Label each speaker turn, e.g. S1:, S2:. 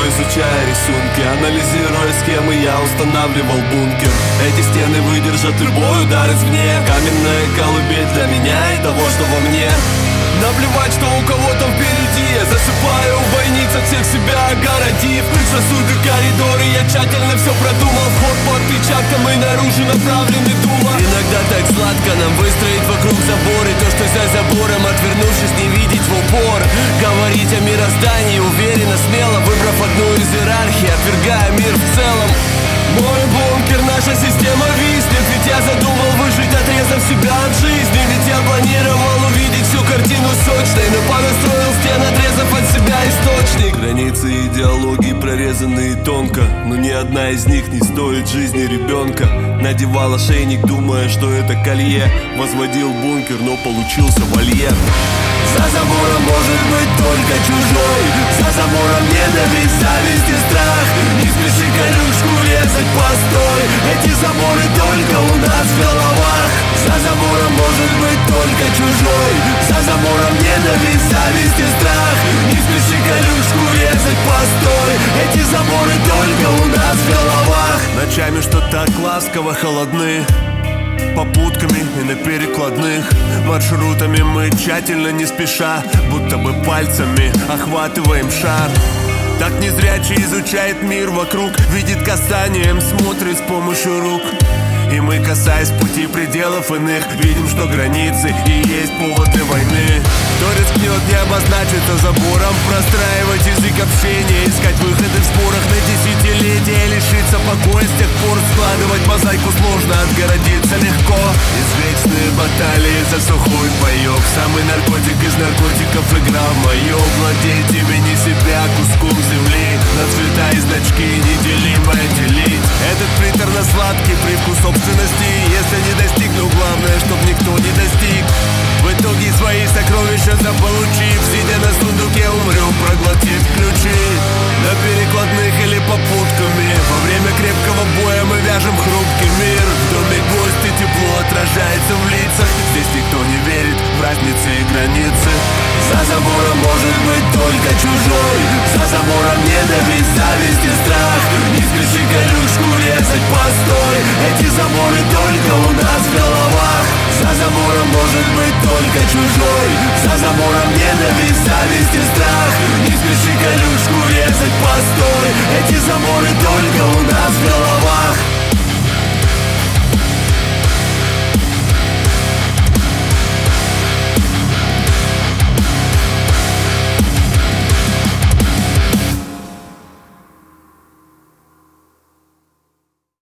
S1: изучая рисунки, анализируя схемы, я устанавливал бункер. Эти стены выдержат любой удар извне. Каменная колыбель для меня и того, что во мне. Наплевать, что у кого там впереди. Я засыпаю в бойницах, всех себя огородив. Сосуды, коридоры, я тщательно все продумал. Вход по отпечаткам и наружу направлены дула. Иногда так сладко нам выстроить вокруг забора. И то, что за забором, отвернувшись, не видеть в упор. Говорить о мироздании уверенно, смело, выбрав одну из иерархий, отвергая мир в целом. Мой бункер, наша система виснет. Ведь я задумал выжить, отрезав себя от жизни. Ведь я планировал увидеть всю картину сочной, но понастроил стен, отрезав от себя источник. Границы идеологии прорезанные тонко, но ни одна из них не стоит жизни ребенка. Надевал ошейник, думая, что это колье. Возводил бункер, но получился вольер. За забором может быть только чужой. За забором ненависть, зависть и страх. Не спеши колючку резать, постой. Эти заборы только у нас в головах. За забором может быть только чужой. За забором ненависть, зависть и страх. Не спеши колючку резать, постой. Эти заборы только у нас в головах. Ночами, что так ласково холодны, попутками и на перекладных маршрутами мы тщательно, не спеша, будто бы пальцами охватываем шар. Так незрячий изучает мир вокруг, видит касанием, смотрит с помощью рук. И мы, касаясь пути пределов иных, видим, что границы и есть повод для войны. Кто рискнет не обозначиться забором, простраивать язык общения, искать выходы в спорах на десятилетия, лишиться покоя с тех пор, складывать мозаику сложно, отгородиться легко. Извечные баталии за сухой паёк, самый наркотик из наркотиков игра в моё. Владеть имени себя куском земли, на цвета и значки неделимое делить. Этот приторно-сладкий привкус собственности, если не достигну, главное, чтоб никто не достиг. В итоге свои сокровища заполучив, сидя на сундуке, умрем, проглотив ключи. На перекладных или попутками, во время крепкого боя мы вяжем хрупкий мир. В доме гости, тепло отражается в лицах. Здесь никто не верит в разницы и границы. За забором может быть только чужой. За забором ненависть, зависть и страх. Не спеши колючку резать, постой. Эти заборы только у нас в головах. За забором может быть только чужой. За забором ненависть, зависть и страх. Не спеши колючку резать, постой. Эти заборы